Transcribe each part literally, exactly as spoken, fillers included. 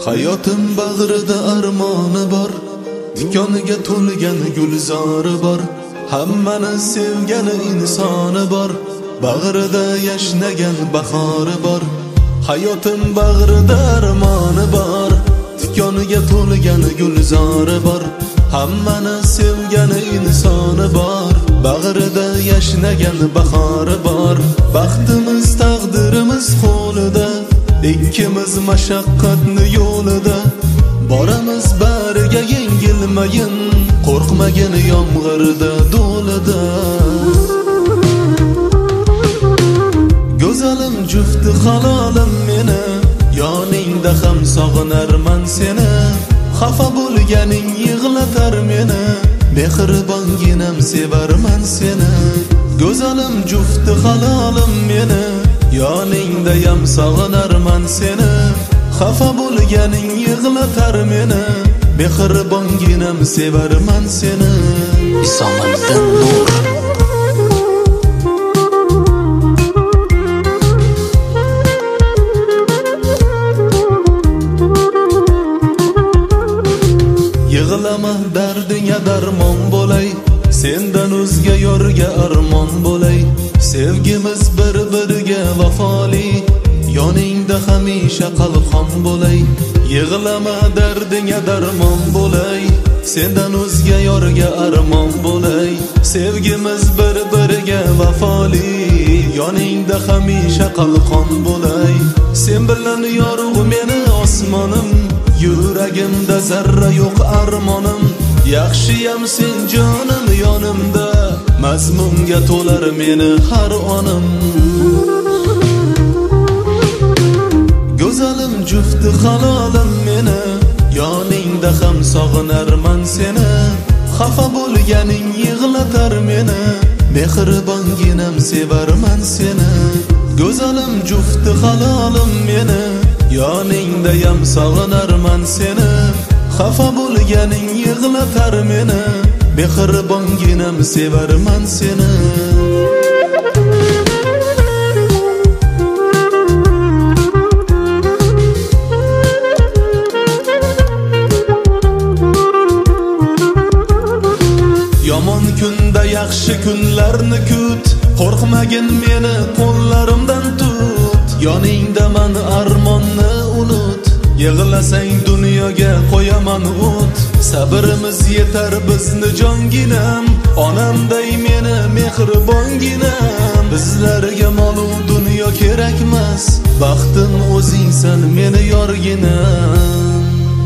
Hayotim bag'rida armoni bor, tikoniga to'lgan gulzori bor, hammani sevgan insoni bor, bag'rida yashnagan bahori bor. Hayotim bag'rida armoni bor, tikoniga to'lgan gulzori bor, hammani sevgan insoni bor, bag'rida yashnagan bahori bor. Baxtimiz taqdirimiz qo'lida, ikkimiz mashaqqatni yo'lida, boramiz bariga yengilmayin, qo'rqmagin yomg'irda do'lida. Go'zalim jufti halolim meni, yoningda ham sog'inarman seni. Xafa bo'lganing yig'latar meni, mehribonginam sevarman seni. Go'zalim jufti halolim meni, yoningda ham sog'inarman seni. Xafa bo'lganing yig'latar meni, mehribonginam sevarman seni. Isomiddin Nur. Yig'lama dardinga darmon bo'lay, sendan o'zga yorga armon bo'lay. Sevgimiz bir-biriga vafoli, yoningda hamisha qalqon bo'lay. Yig'lama dardinga darmon bo'lay, sendan o'zga yorga armon bo'lay. Sevgimiz bir-biriga vafoli, yoningda hamisha qalqon bo'lay. Sen bilan yorug' meni osmonim, yuragimda zarra yo'q armonim. Yaxshiyam sen jonim yonimda, mazmunga to'lar meni har onim. Go'zalim jufti halolim meni, yoningda ham sog'inarman seni. Xafa bo'lganing yig'latar meni, mehribonginam sevarman seni. Go'zalim jufti halolim meni, yoningda ham sog'inarman seni. Xafa bo'lganing yig'latar meni, mehribonginam sevarman seni. Yomon kunda yaxshi kunlarni kut, qo'rqmagin meni qo'llarimdan tut. Yoningdaman armonni unut, yig'lasang dunyoga qo'yaman o't. Sabrimiz yetar bizni jonginam, onamday meni mehribonginam. Bizlarga mol-u dunyo kerakmas, baxtim o'zingsan meni yorginam.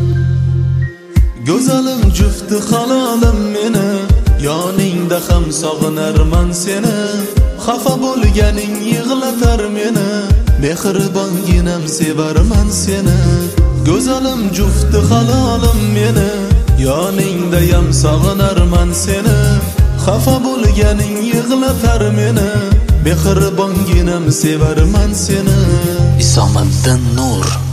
Go'zalim jufti halolim meni, yoningda ham sog'inarman seni. Xafa bo'lganing yig'latar meni, mehribonginam sevarman seni. Go'zalim jufti halolim meni, yoningda ham sog'inarman seni. Xafa bo'lganing yig'latar meni, mehribonginam sevarman seni. Isomiddin Nur.